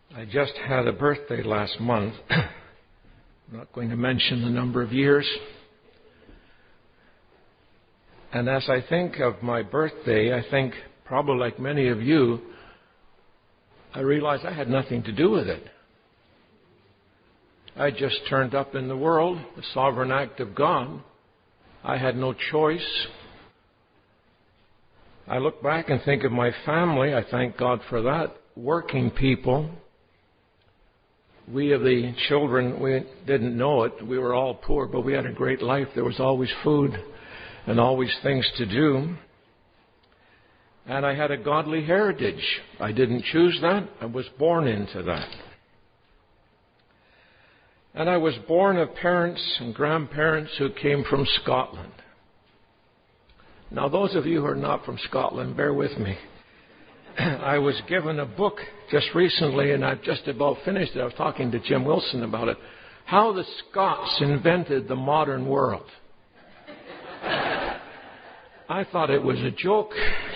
I just had a birthday last month. I'm not going to mention the number of years. And as I think of my birthday, I think, probably like many of you, I realized I had nothing to do with it. I just turned up in the world, the sovereign act of God. I had no choice. I look back and think of my family. I thank God for that. Working people. We of the children, we didn't know it. We were all poor, but we had a great life. There was always food and always things to do. And I had a godly heritage. I didn't choose that. I was born into that. And I was born of parents and grandparents who came from Scotland. Now, those of you who are not from Scotland, bear with me. I was given a book just recently, and I've just about finished it. I was talking to Jim Wilson about it. How the Scots invented the modern world. I thought it was a joke.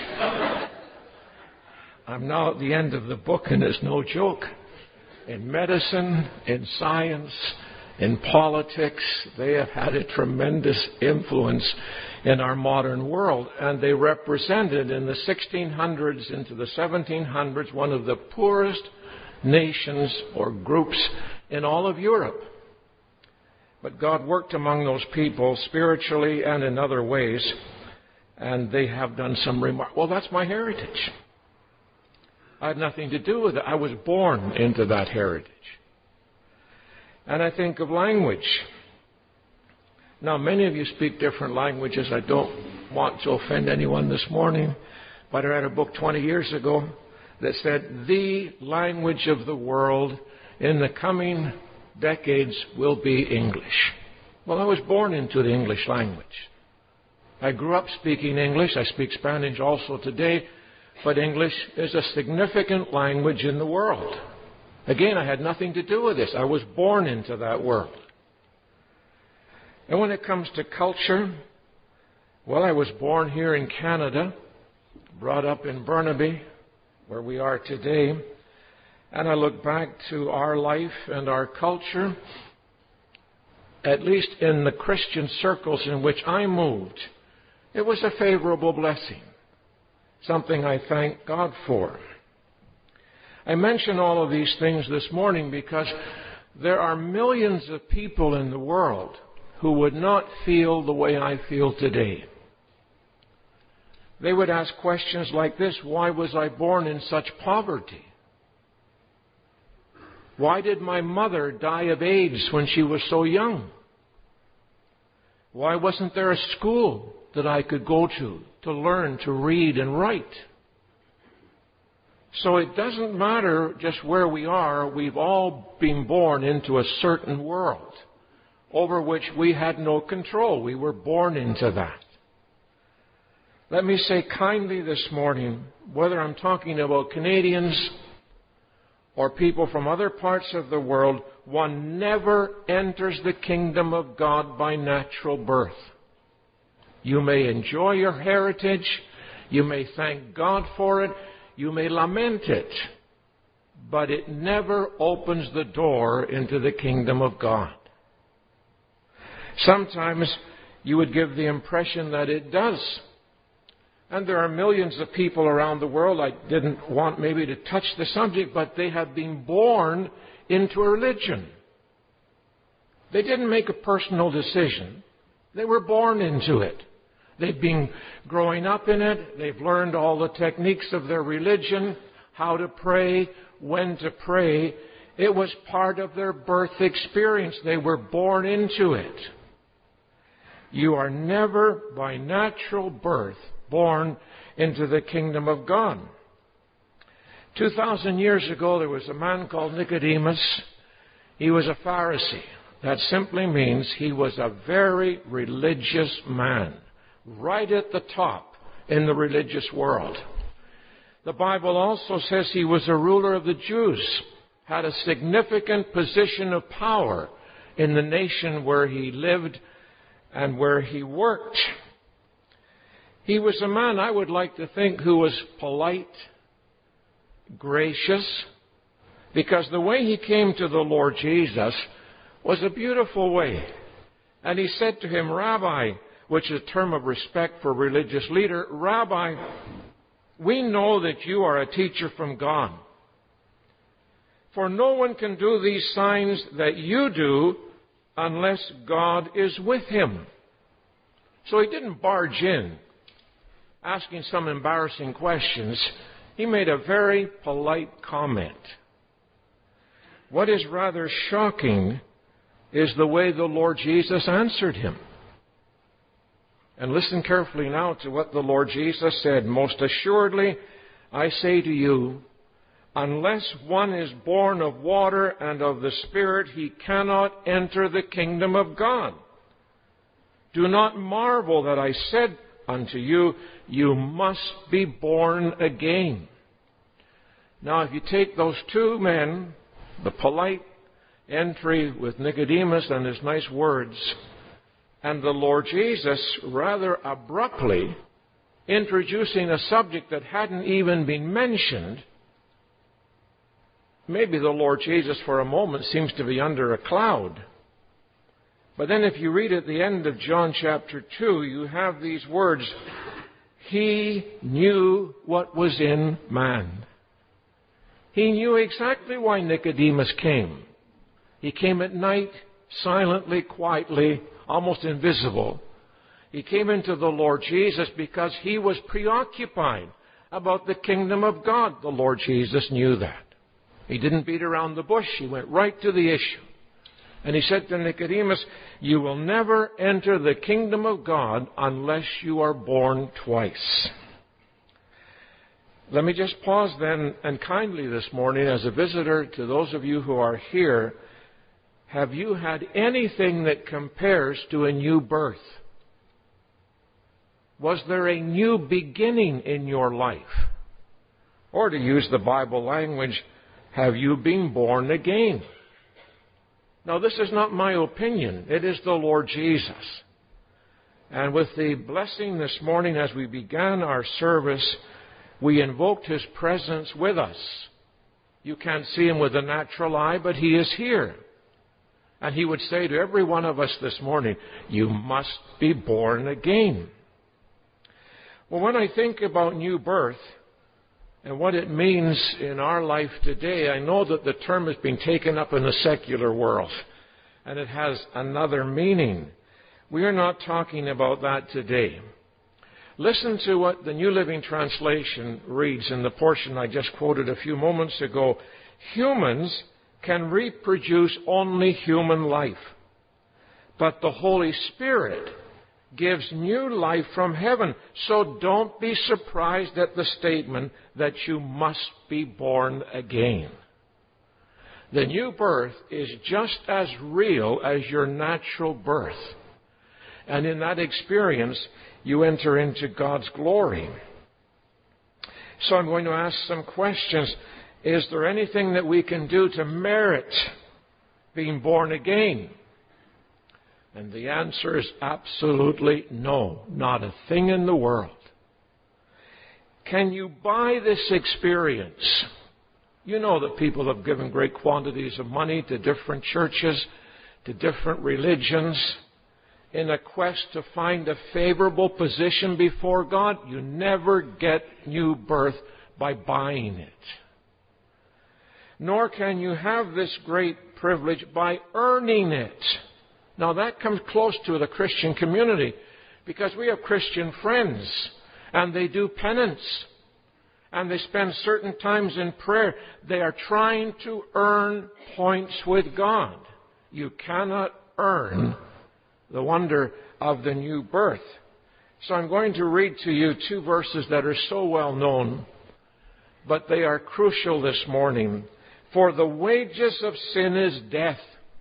I'm now at the end of the book, and it's no joke. In medicine, in science, in politics, they have had a tremendous influence in our modern world. And they represented in the 1600s into the 1700s one of the poorest nations or groups in all of Europe. But God worked among those people spiritually and in other ways, and they have done some Well, that's my heritage. I had nothing to do with it. I was born into that heritage. And I think of language. Now, many of you speak different languages. I don't want to offend anyone this morning, but I read a book 20 years ago that said the language of the world in the coming decades will be English. Well, I was born into the English language. I grew up speaking English. I speak Spanish also today. But English is a significant language in the world. Again, I had nothing to do with this. I was born into that world. And when it comes to culture, well, I was born here in Canada, brought up in Burnaby, where we are today. And I look back to our life and our culture, at least in the Christian circles in which I moved, it was a favorable blessing. Something I thank God for. I mention all of these things this morning because there are millions of people in the world who would not feel the way I feel today. They would ask questions like this: why was I born in such poverty? Why did my mother die of AIDS when she was so young? Why wasn't there a school that I could go to learn to read and write? So it doesn't matter just where we are. We've all been born into a certain world over which we had no control. We were born into that. Let me say kindly this morning, whether I'm talking about Canadians or people from other parts of the world, one never enters the kingdom of God by natural birth. You may enjoy your heritage. You may thank God for it. You may lament it. But it never opens the door into the kingdom of God. Sometimes you would give the impression that it does. And there are millions of people around the world. I didn't want maybe to touch the subject, but they have been born into a religion. They didn't make a personal decision. They were born into it. They've been growing up in it. They've learned all the techniques of their religion, how to pray, when to pray. It was part of their birth experience. They were born into it. You are never, by natural birth, born into the kingdom of God. 2,000 years ago, there was a man called Nicodemus. He was a Pharisee. That simply means he was a very religious man, right at the top in the religious world. The Bible also says he was a ruler of the Jews, had a significant position of power in the nation where he lived and where he worked. He was a man, I would like to think, who was polite, gracious, Because the way he came to the Lord Jesus was a beautiful way. And he said to him, Rabbi, which is a term of respect for a religious leader, Rabbi, we know that you are a teacher from God. For no one can do these signs that you do unless God is with him. So he didn't barge in, asking some embarrassing questions. He made a very polite comment. What is rather shocking is the way the Lord Jesus answered him. And listen carefully now to what the Lord Jesus said. Most assuredly, I say to you, unless one is born of water and of the Spirit, he cannot enter the kingdom of God. Do not marvel that I said unto you, you must be born again. Now, if you take those two men, the polite entry with Nicodemus and his nice words, and the Lord Jesus rather abruptly introducing a subject that hadn't even been mentioned, maybe the Lord Jesus for a moment seems to be under a cloud. But then if you read at the end of John chapter 2, you have these words, He knew what was in man. He knew exactly why Nicodemus came. He came at night, silently, quietly, almost invisible. He came into the Lord Jesus because he was preoccupied about the kingdom of God. The Lord Jesus knew that. He didn't beat around the bush. He went right to the issue. And he said to Nicodemus, you will never enter the kingdom of God unless you are born twice. Let me just pause then and kindly this morning as a visitor to those of you who are here, have you had anything that compares to a new birth? Was there a new beginning in your life? Or to use the Bible language, have you been born again? Now, this is not my opinion. It is the Lord Jesus. And with the blessing this morning as we began our service, we invoked His presence with us. You can't see Him with the natural eye, but He is here. And He would say to every one of us this morning, you must be born again. Well, when I think about new birth and what it means in our life today, I know that the term has been taken up in the secular world, and it has another meaning. We are not talking about that today. Listen to what the New Living Translation reads in the portion I just quoted a few moments ago. Humans can reproduce only human life, but the Holy Spirit gives new life from heaven. So don't be surprised at the statement that you must be born again. The new birth is just as real as your natural birth. And in that experience, you enter into God's glory. So I'm going to ask some questions. Is there anything that we can do to merit being born again? And the answer is absolutely no, not a thing in the world. Can you buy this experience? You know that people have given great quantities of money to different churches, to different religions, in a quest to find a favorable position before God. You never get new birth by buying it. Nor can you have this great privilege by earning it. Now that comes close to the Christian community because we have Christian friends and they do penance and they spend certain times in prayer. They are trying to earn points with God. You cannot earn the wonder of the new birth. So I'm going to read to you two verses that are so well known, but they are crucial this morning. For the wages of sin is death,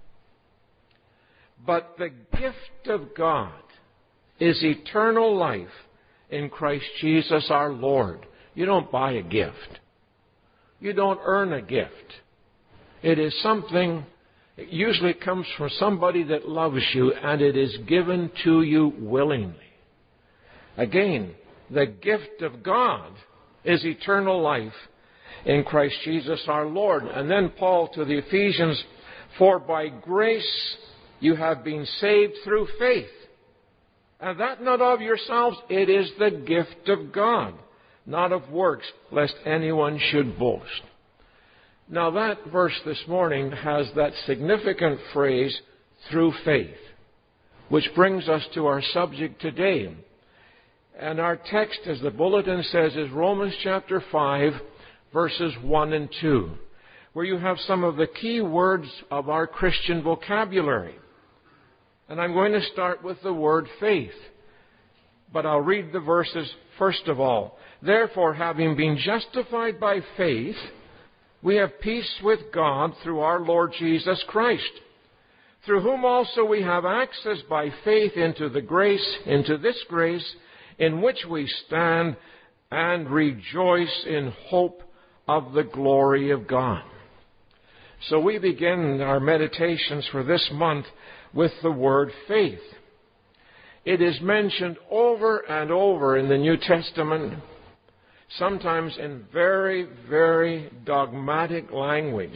but the gift of God is eternal life in Christ Jesus our Lord. You don't buy a gift. You don't earn a gift. It is something, it usually comes from somebody that loves you, and it is given to you willingly. Again, the gift of God is eternal life, in Christ Jesus our Lord. And then Paul to the Ephesians, for by grace you have been saved through faith. And that not of yourselves, it is the gift of God, not of works, lest anyone should boast. Now that verse this morning has that significant phrase, through faith, which brings us to our subject today. And our text, as the bulletin says, is Romans chapter 5, verses 1 and 2, where you have some of the key words of our Christian vocabulary. And I'm going to start with the word faith. But I'll read the verses first of all. Therefore, having been justified by faith, we have peace with God through our Lord Jesus Christ, through whom also we have access by faith into this grace in which we stand and rejoice in hope of the glory of God. So we begin our meditations for this month with the word faith. It is mentioned over and over in the New Testament, sometimes in very, very dogmatic language.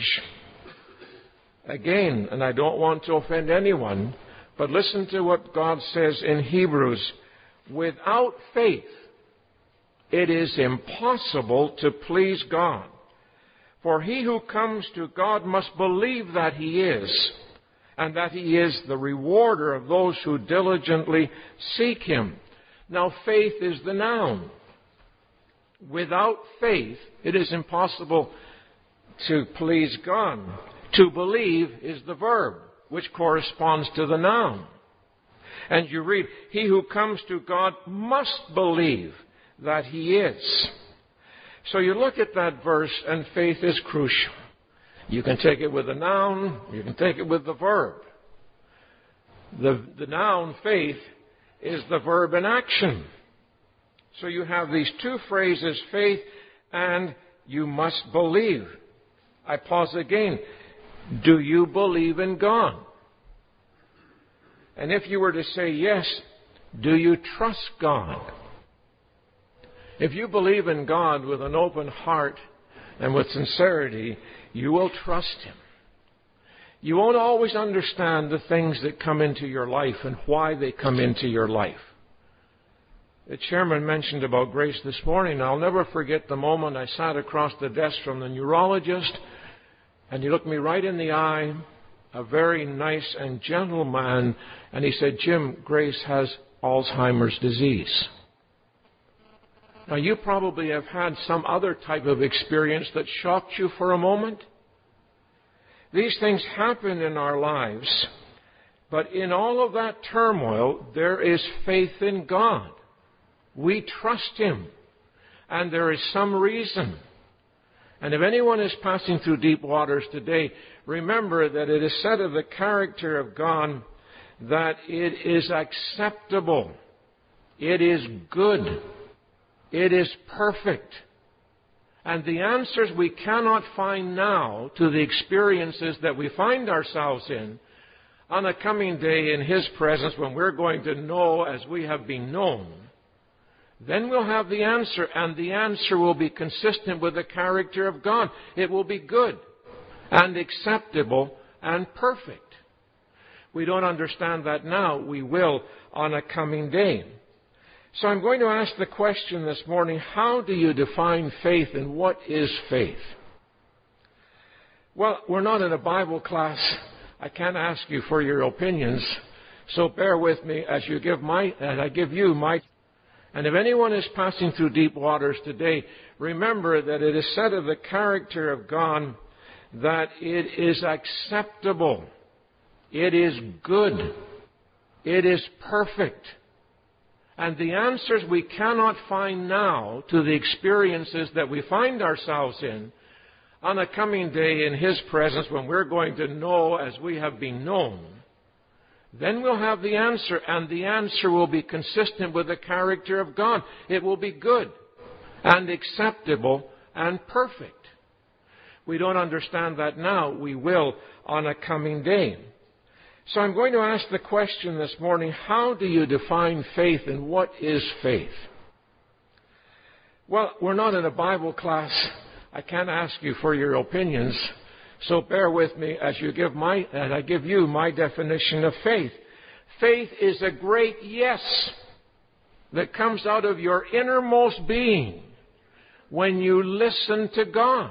Again, and I don't want to offend anyone, but listen to what God says in Hebrews. Without faith, it is impossible to please God. For he who comes to God must believe that he is, and that he is the rewarder of those who diligently seek him. Now, faith is the noun. Without faith, it is impossible to please God. To believe is the verb, which corresponds to the noun. And you read, he who comes to God must believe that he is. So you look at that verse, and faith is crucial. You can take it with the noun, you can take it with the verb. The noun, faith, is the verb in action. So you have these two phrases, faith and you must believe. I pause again. Do you believe in God? And if you were to say yes, do you trust God? If you believe in God with an open heart and with sincerity, you will trust him. You won't always understand the things that come into your life and why they come into your life. The chairman mentioned about grace this morning. I'll never forget the moment I sat across the desk from the neurologist, and he looked me right in the eye, a very nice and gentle man, and he said, Jim, Grace has Alzheimer's disease. Now, you probably have had some other type of experience that shocked you for a moment. These things happen in our lives, but in all of that turmoil, there is faith in God. We trust him, and there is some reason. And if anyone is passing through deep waters today, remember that it is said of the character of God that it is acceptable, it is good, it is perfect. And the answers we cannot find now to the experiences that we find ourselves in on a coming day in his presence when we're going to know as we have been known, then we'll have the answer, and the answer will be consistent with the character of God. It will be good and acceptable and perfect. We don't understand that now. We will on a coming day. So I'm going to ask the question this morning, how do you define faith and what is faith? Well, we're not in a Bible class. I can't ask you for your opinions. So bear with me as I give you my. And if anyone is passing through deep waters today, remember that it is said of the character of God that it is acceptable, it is good, it is perfect. And the answers we cannot find now to the experiences that we find ourselves in on a coming day in his presence when we're going to know as we have been known, then we'll have the answer, and the answer will be consistent with the character of God. It will be good and acceptable and perfect. We don't understand that now. We will on a coming day. So I'm going to ask the question this morning, how do you define faith and what is faith? Well, we're not in a Bible class. I can't ask you for your opinions, so bear with me as I give you my definition of faith. Faith is a great yes that comes out of your innermost being when you listen to God.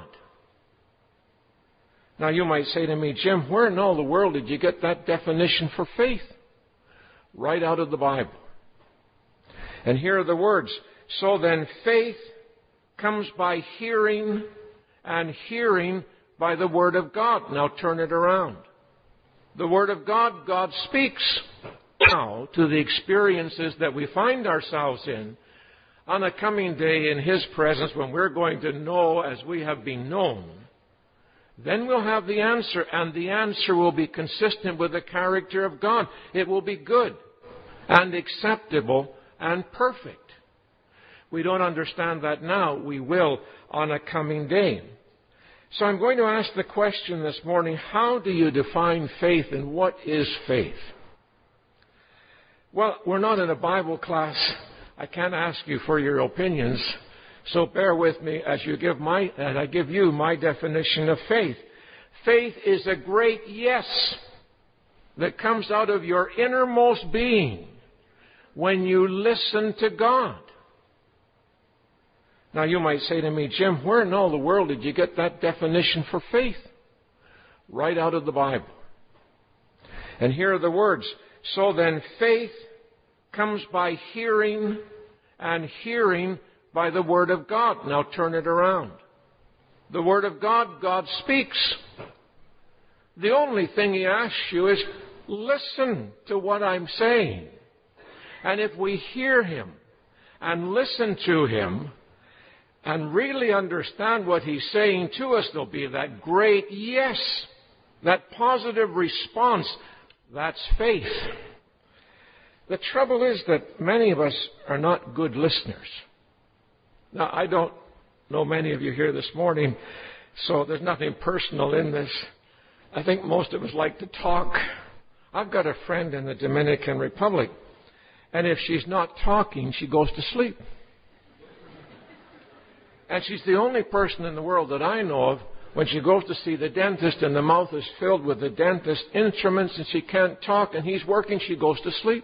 Now you might say to me, Jim, where in all the world did you get that definition for faith? Right out of the Bible. And here are the words. So then faith comes by hearing, and hearing by the Word of God. Now turn it around. The Word of God, God speaks now to the experiences that we find ourselves in on a coming day in His presence when we're going to know as we have been known. Then we'll have the answer, and the answer will be consistent with the character of God. It will be good and acceptable and perfect. We don't understand that now. We will on a coming day. So I'm going to ask the question this morning, how do you define faith and what is faith? Well, we're not in a Bible class. I can't ask you for your opinions. So bear with me as I give you my definition of faith. Faith is a great yes that comes out of your innermost being when you listen to God. Now you might say to me, Jim, where in all the world did you get that definition for faith? Right out of the Bible. And here are the words. So then faith comes by hearing, and hearing by the Word of God. Now turn it around. The Word of God, God speaks. The only thing He asks you is, listen to what I'm saying. And if we hear Him and listen to Him and really understand what He's saying to us, there'll be that great yes, that positive response. That's faith. The trouble is that many of us are not good listeners. Now, I don't know many of you here this morning, so there's nothing personal in this. I think most of us like to talk. I've got a friend in the Dominican Republic, and if she's not talking, she goes to sleep. And she's the only person in the world that I know of, when she goes to see the dentist and the mouth is filled with the dentist instruments and she can't talk and he's working, she goes to sleep.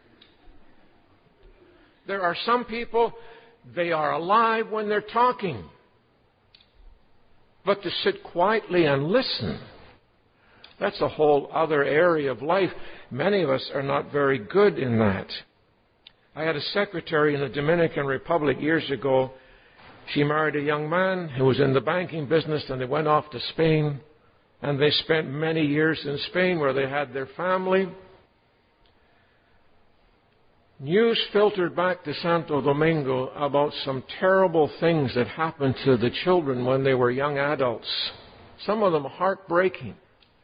There are some people, they are alive when they're talking. But to sit quietly and listen, that's a whole other area of life. Many of us are not very good in that. I had a secretary in the Dominican Republic years ago. She married a young man who was in the banking business, and they went off to Spain. And they spent many years in Spain where they had their family. News filtered back to Santo Domingo about some terrible things that happened to the children when they were young adults. Some of them heartbreaking.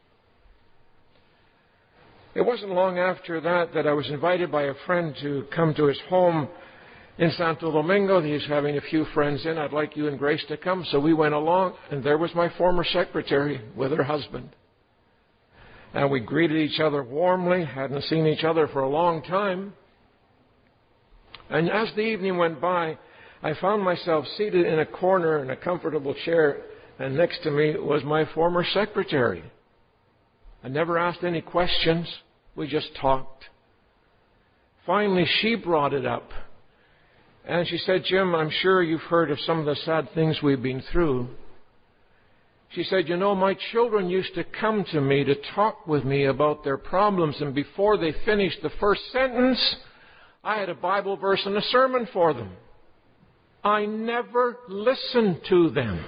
It wasn't long after that I was invited by a friend to come to his home in Santo Domingo. He's having a few friends in. I'd like you and Grace to come. So we went along, and there was my former secretary with her husband. And we greeted each other warmly, hadn't seen each other for a long time. And as the evening went by, I found myself seated in a corner in a comfortable chair, and next to me was my former secretary. I never asked any questions. We just talked. Finally, she brought it up. And she said, Jim, I'm sure you've heard of some of the sad things we've been through. She said, you know, my children used to come to me to talk with me about their problems, and before they finished the first sentence, I had a Bible verse and a sermon for them. I never listened to them.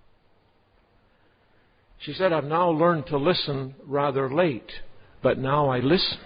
She said, I've now learned to listen rather late, but now I listen.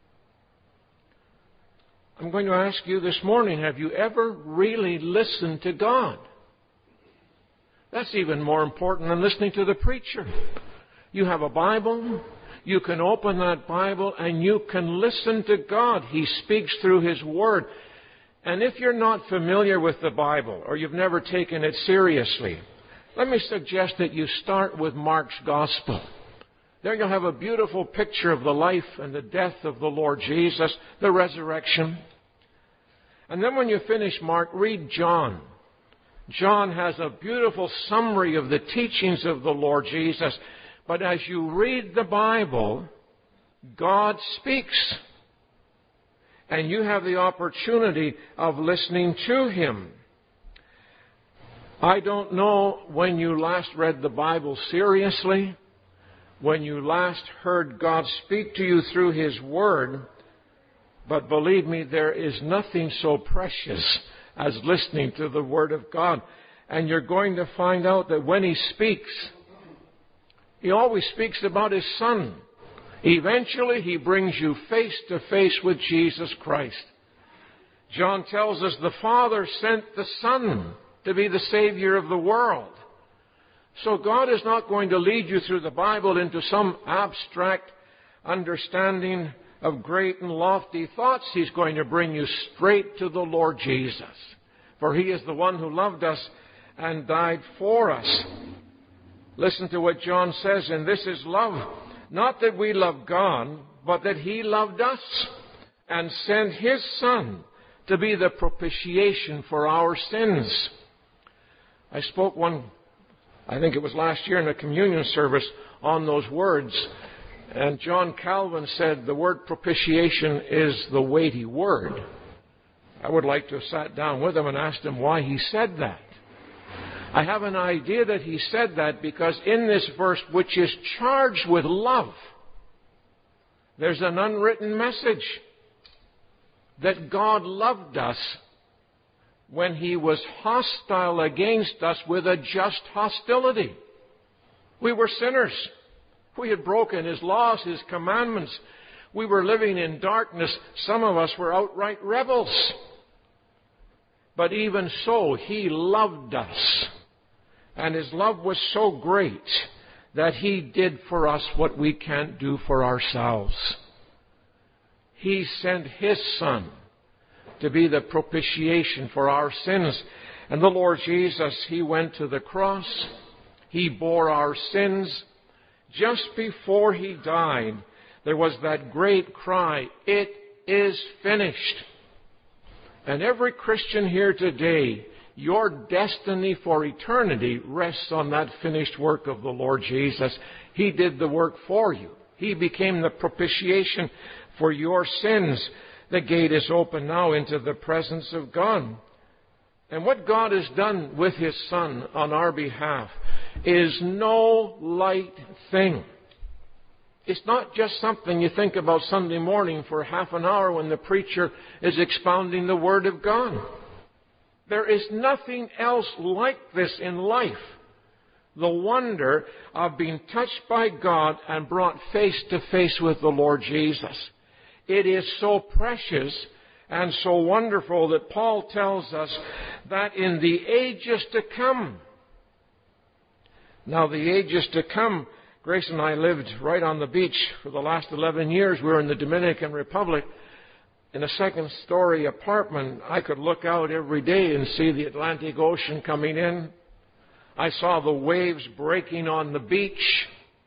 I'm going to ask you this morning, have you ever really listened to God? That's even more important than listening to the preacher. You have a Bible. You can open that Bible and you can listen to God. He speaks through His Word. And if you're not familiar with the Bible or you've never taken it seriously, let me suggest that you start with Mark's Gospel. There you'll have a beautiful picture of the life and the death of the Lord Jesus, the resurrection. And then when you finish Mark, read John. John has a beautiful summary of the teachings of the Lord Jesus. But as you read the Bible, God speaks. And you have the opportunity of listening to Him. I don't know when you last read the Bible seriously, when you last heard God speak to you through His Word, but believe me, there is nothing so precious as listening to the Word of God. And you're going to find out that when He speaks, He always speaks about His Son. Eventually, He brings you face to face with Jesus Christ. John tells us the Father sent the Son to be the Savior of the world. So God is not going to lead you through the Bible into some abstract understanding of great and lofty thoughts. He's going to bring you straight to the Lord Jesus. For He is the one who loved us and died for us. Listen to what John says, and this is love. Not that we love God, but that He loved us and sent His Son to be the propitiation for our sins. I spoke I think it was last year in a communion service on those words. And John Calvin said the word propitiation is the weighty word. I would like to have sat down with him and asked him why he said that. I have an idea that he said that because in this verse, which is charged with love, there's an unwritten message that God loved us when He was hostile against us with a just hostility. We were sinners. We had broken His laws, His commandments. We were living in darkness. Some of us were outright rebels. But even so, He loved us. And His love was so great that He did for us what we can't do for ourselves. He sent His Son to be the propitiation for our sins. And the Lord Jesus, He went to the cross. He bore our sins. Just before He died, there was that great cry, "It is finished." And every Christian here today, your destiny for eternity rests on that finished work of the Lord Jesus. He did the work for you. He became the propitiation for your sins. The gate is open now into the presence of God. And what God has done with His Son on our behalf is no light thing. It's not just something you think about Sunday morning for half an hour when the preacher is expounding the Word of God. There is nothing else like this in life. The wonder of being touched by God and brought face to face with the Lord Jesus. It is so precious and so wonderful that Paul tells us that in the ages to come. Now, the ages to come, Grace and I lived right on the beach for the last 11 years. We were in the Dominican Republic. In a second-story apartment, I could look out every day and see the Atlantic Ocean coming in. I saw the waves breaking on the beach.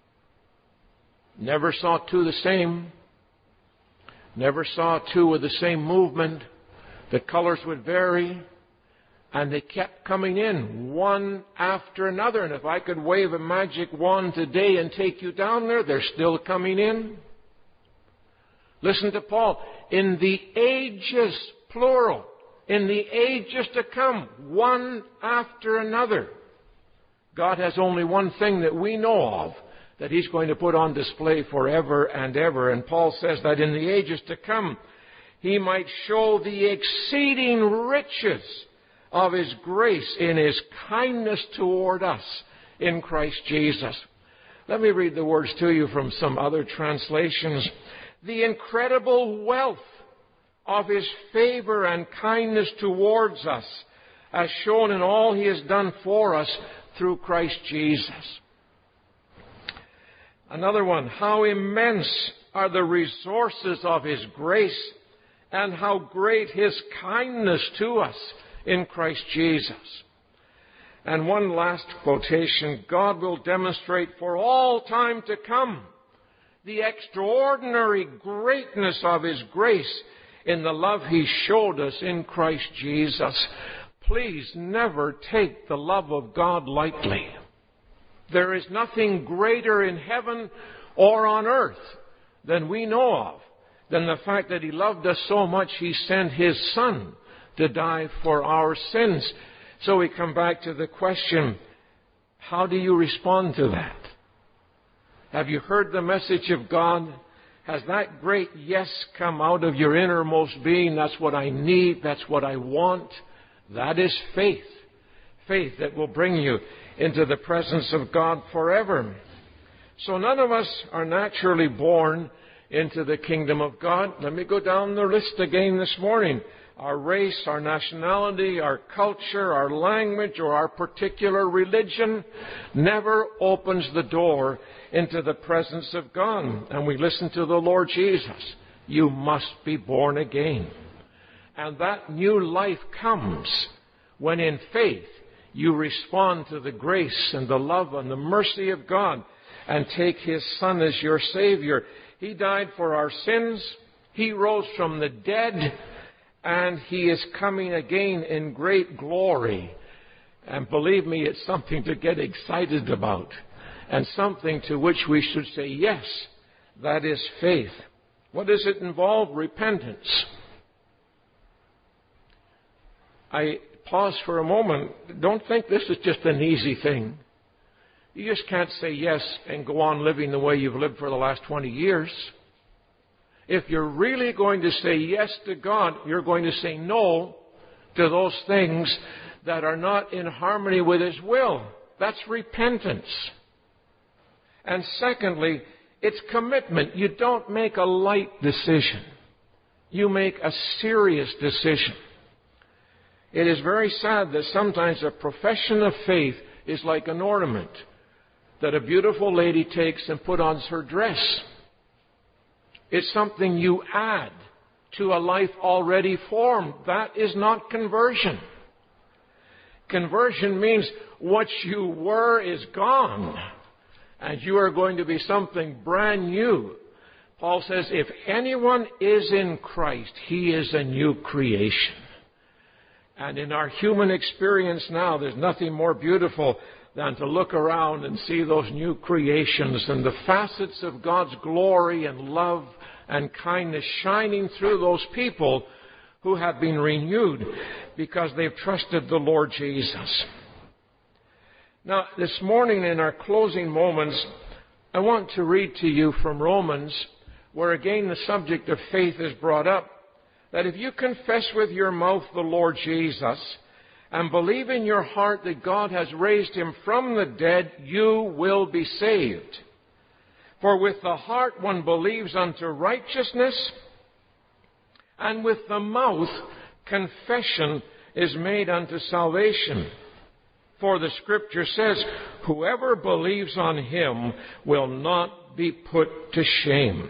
Never saw two the same. Never saw two with the same movement. The colors would vary. And they kept coming in, one after another. And if I could wave a magic wand today and take you down there, they're still coming in. Listen to Paul. In the ages, plural, in the ages to come, one after another. God has only one thing that we know of that He's going to put on display forever and ever. And Paul says that in the ages to come, He might show the exceeding riches of His grace in His kindness toward us in Christ Jesus. Let me read the words to you from some other translations. The incredible wealth of His favor and kindness towards us, as shown in all He has done for us through Christ Jesus. Another one, how immense are the resources of His grace and how great His kindness to us in Christ Jesus. And one last quotation, God will demonstrate for all time to come the extraordinary greatness of His grace in the love He showed us in Christ Jesus. please never take the love of God lightly. There is nothing greater in heaven or on earth than we know of, than the fact that He loved us so much He sent His Son to die for our sins. So we come back to the question, how do you respond to that? Have you heard the message of God? Has that great yes come out of your innermost being? That's what I need. That's what I want. That is faith. Faith that will bring you into the presence of God forever. So none of us are naturally born into the kingdom of God. Let me go down the list again this morning. Our race, our nationality, our culture, our language, or our particular religion never opens the door into the presence of God. And we listen to the Lord Jesus. You must be born again. And that new life comes when in faith you respond to the grace and the love and the mercy of God and take His Son as your Savior. He died for our sins. He rose from the dead. And He is coming again in great glory. And believe me, it's something to get excited about. And something to which we should say, yes, that is faith. What does it involve? Repentance. I pause for a moment. Don't think this is just an easy thing. You just can't say yes and go on living the way you've lived for the last 20 years. If you're really going to say yes to God, you're going to say no to those things that are not in harmony with His will. That's repentance. And secondly, it's commitment. You don't make a light decision. You make a serious decision. It is very sad that sometimes a profession of faith is like an ornament that a beautiful lady takes and puts on her dress. It's something you add to a life already formed. That is not conversion. Conversion means what you were is gone, and you are going to be something brand new. Paul says, if anyone is in Christ, he is a new creation. And in our human experience now, there's nothing more beautiful than to look around and see those new creations and the facets of God's glory and love and kindness shining through those people who have been renewed because they've trusted the Lord Jesus. Now, this morning in our closing moments, I want to read to you from Romans, where again the subject of faith is brought up, that if you confess with your mouth the Lord Jesus and believe in your heart that God has raised Him from the dead, you will be saved. For with the heart one believes unto righteousness, and with the mouth confession is made unto salvation. For the Scripture says, whoever believes on Him will not be put to shame.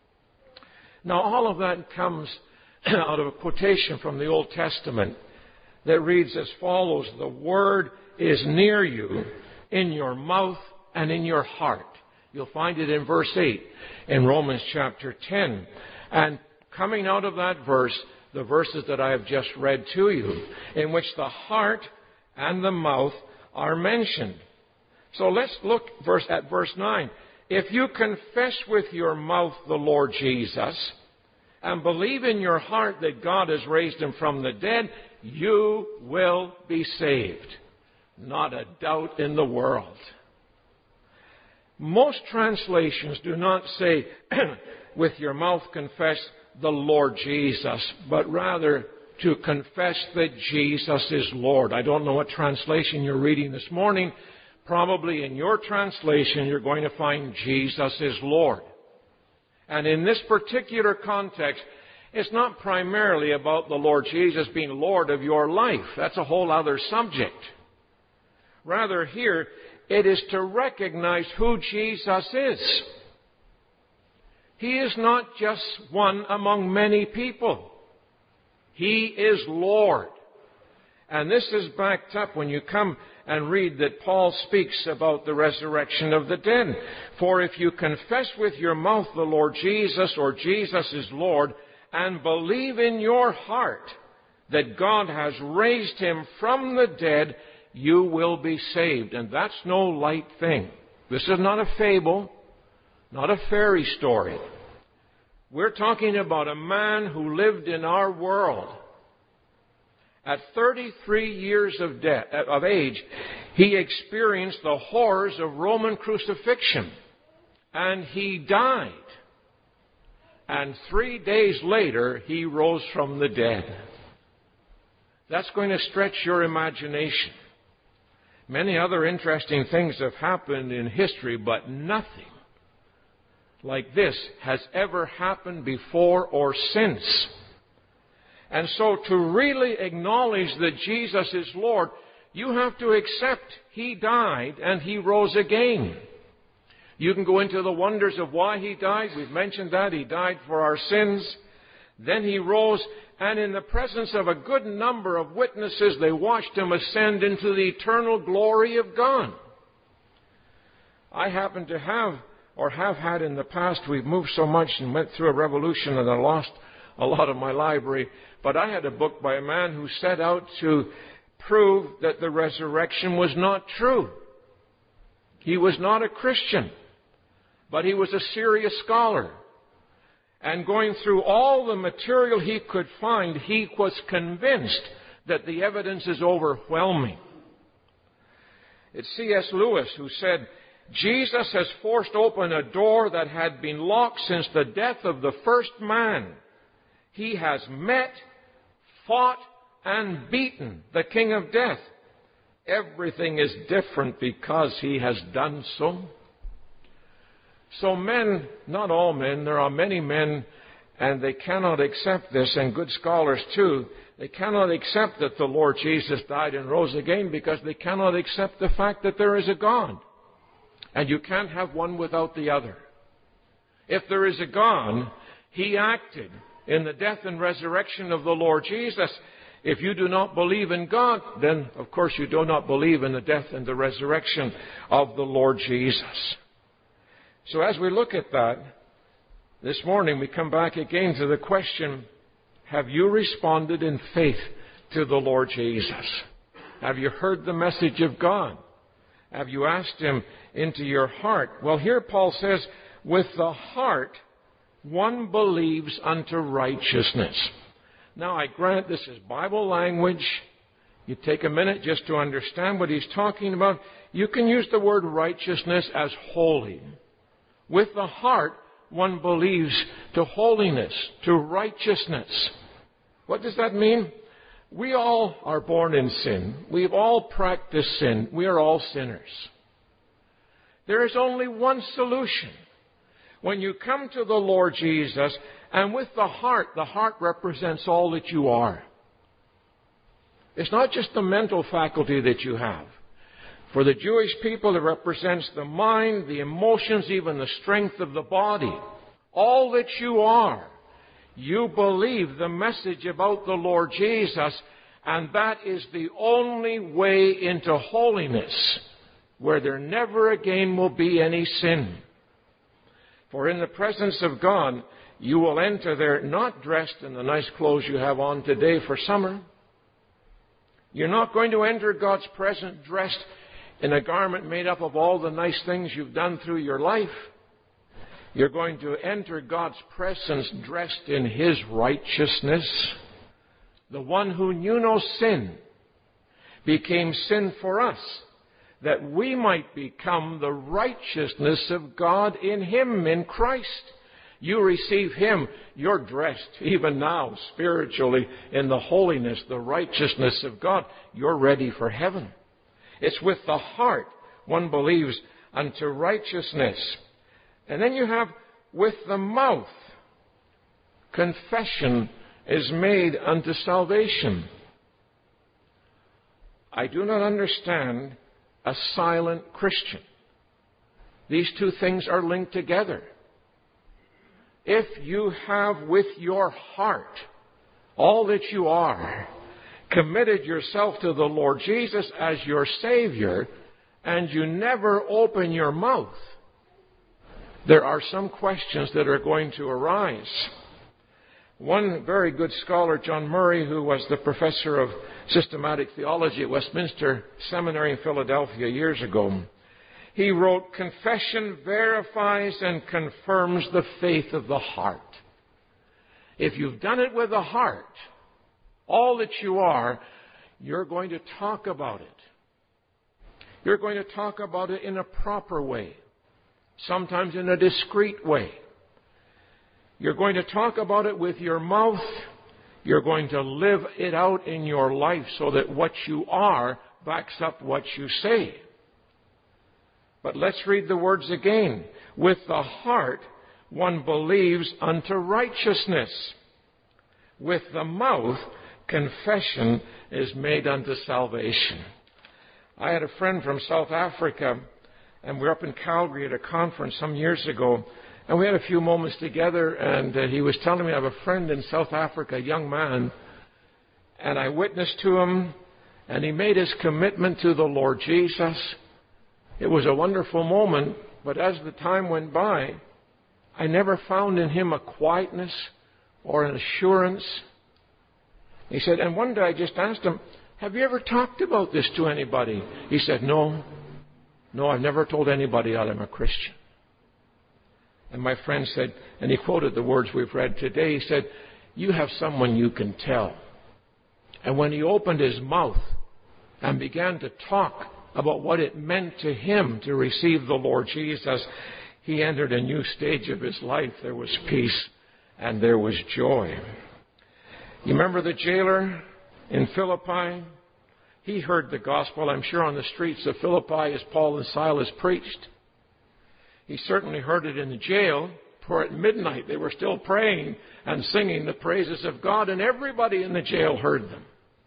Now all of that comes out of a quotation from the Old Testament that reads as follows, the word is near you, in your mouth and in your heart. You'll find it in verse 8 in Romans chapter 10. And coming out of that verse, the verses that I have just read to you, in which the heart and the mouth are mentioned. So let's look at verse 9. If you confess with your mouth the Lord Jesus and believe in your heart that God has raised Him from the dead, you will be saved. Not a doubt in the world. Most translations do not say, with your mouth confess the Lord Jesus, but rather to confess that Jesus is Lord. I don't know what translation you're reading this morning. Probably in your translation you're going to find Jesus is Lord. And in this particular context, it's not primarily about the Lord Jesus being Lord of your life. That's a whole other subject. Rather here, it is to recognize who Jesus is. He is not just one among many people. He is Lord. And this is backed up when you come and read that Paul speaks about the resurrection of the dead. For if you confess with your mouth the Lord Jesus, or Jesus is Lord, and believe in your heart that God has raised him from the dead, you will be saved. And that's no light thing. This is not a fable, not a fairy story. We're talking about a man who lived in our world. At 33 years of age, he experienced the horrors of Roman crucifixion. And he died. And 3 days later, he rose from the dead. That's going to stretch your imagination. Many other interesting things have happened in history, but nothing like this has ever happened before or since. And so to really acknowledge that Jesus is Lord, you have to accept he died and he rose again. You can go into the wonders of why he died. We've mentioned that. He died for our sins. Then he rose, and in the presence of a good number of witnesses, they watched him ascend into the eternal glory of God. I happen to have had in the past, we've moved so much and went through a revolution and I lost a lot of my library, but I had a book by a man who set out to prove that the resurrection was not true. He was not a Christian, but he was a serious scholar. And going through all the material he could find, he was convinced that the evidence is overwhelming. It's C.S. Lewis who said, Jesus has forced open a door that had been locked since the death of the first man. He has met, fought, and beaten the king of death. Everything is different because he has done so. So men, not all men, there are many men, and they cannot accept this, and good scholars too, they cannot accept that the Lord Jesus died and rose again because they cannot accept the fact that there is a God. And you can't have one without the other. If there is a God, he acted in the death and resurrection of the Lord Jesus. If you do not believe in God, then of course you do not believe in the death and the resurrection of the Lord Jesus. So as we look at that, this morning we come back again to the question, have you responded in faith to the Lord Jesus? Have you heard the message of God? Have you asked him into your heart? Well, here Paul says, with the heart one believes unto righteousness. Now, I grant this is Bible language. You take a minute just to understand what he's talking about. You can use the word righteousness as holy. With the heart, one believes to holiness, to righteousness. What does that mean? We all are born in sin. We've all practiced sin. We are all sinners. There is only one solution. When you come to the Lord Jesus, and with the heart represents all that you are. It's not just the mental faculty that you have. For the Jewish people, it represents the mind, the emotions, even the strength of the body. All that you are. You believe the message about the Lord Jesus, and that is the only way into holiness, where there never again will be any sin. For in the presence of God, you will enter there not dressed in the nice clothes you have on today for summer. You're not going to enter God's presence dressed in a garment made up of all the nice things you've done through your life. You're going to enter God's presence dressed in his righteousness. The one who knew no sin became sin for us, that we might become the righteousness of God in him, in Christ. You receive him, you're dressed even now spiritually in the holiness, the righteousness of God. You're ready for heaven. It's with the heart one believes unto righteousness. And then you have with the mouth, confession is made unto salvation. I do not understand a silent Christian. These two things are linked together. If you have with your heart all that you are, committed yourself to the Lord Jesus as your Savior, and you never open your mouth, there are some questions that are going to arise. One very good scholar, John Murray, who was the professor of systematic theology at Westminster Seminary in Philadelphia years ago, he wrote, "Confession verifies and confirms the faith of the heart." If you've done it with the heart, all that you are, you're going to talk about it. You're going to talk about it in a proper way, sometimes in a discreet way. You're going to talk about it with your mouth. You're going to live it out in your life so that what you are backs up what you say. But let's read the words again. With the heart, one believes unto righteousness. With the mouth, confession is made unto salvation. I had a friend from South Africa, and we were up in Calgary at a conference some years ago, and we had a few moments together, and he was telling me I have a friend in South Africa, a young man, and I witnessed to him, and he made his commitment to the Lord Jesus. It was a wonderful moment, but as the time went by, I never found in him a quietness or an assurance. He said, and one day I just asked him, have you ever talked about this to anybody? He said, no, I've never told anybody that I'm a Christian. And my friend said, and he quoted the words we've read today, he said, you have someone you can tell. And when he opened his mouth and began to talk about what it meant to him to receive the Lord Jesus, he entered a new stage of his life. There was peace and there was joy. You remember the jailer in Philippi? He heard the gospel, I'm sure, on the streets of Philippi as Paul and Silas preached. He certainly heard it in the jail, for at midnight they were still praying and singing the praises of God, and everybody in the jail heard them.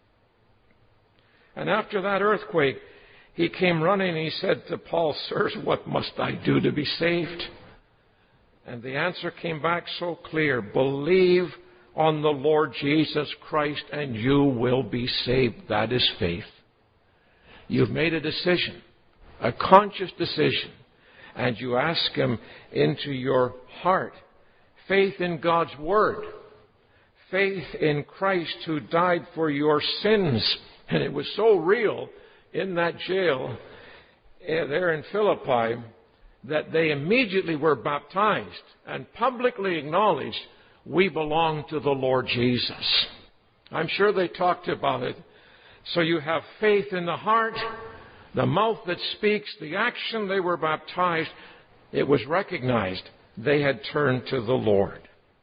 And after that earthquake, he came running and he said to Paul, sirs, what must I do to be saved? And the answer came back so clear, believe on the Lord Jesus Christ and you will be saved. That is faith. You've made a decision, a conscious decision, and you ask Him into your heart. Faith in God's Word. Faith in Christ who died for your sins. And it was so real in that jail there in Philippi that they immediately were baptized and publicly acknowledged, we belong to the Lord Jesus. I'm sure they talked about it. So you have faith in the heart, the mouth that speaks, the action. They were baptized. It was recognized they had turned to the Lord.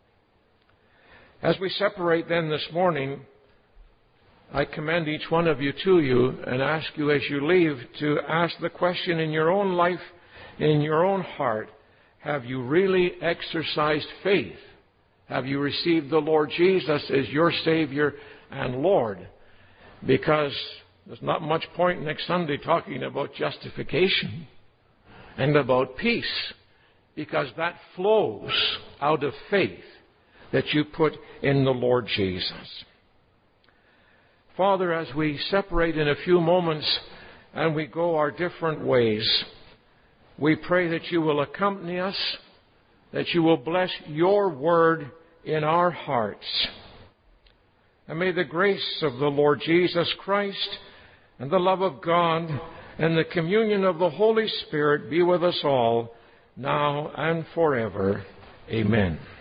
As we separate then this morning, I commend each one of you to you and ask you as you leave to ask the question in your own life, in your own heart, have you really exercised faith? Have you received the Lord Jesus as your Savior and Lord? Because there's not much point next Sunday talking about justification and about peace, because that flows out of faith that you put in the Lord Jesus. Father, as we separate in a few moments and we go our different ways, we pray that you will accompany us, that you will bless your word in our hearts. And may the grace of the Lord Jesus Christ and the love of God and the communion of the Holy Spirit be with us all, now and forever. Amen.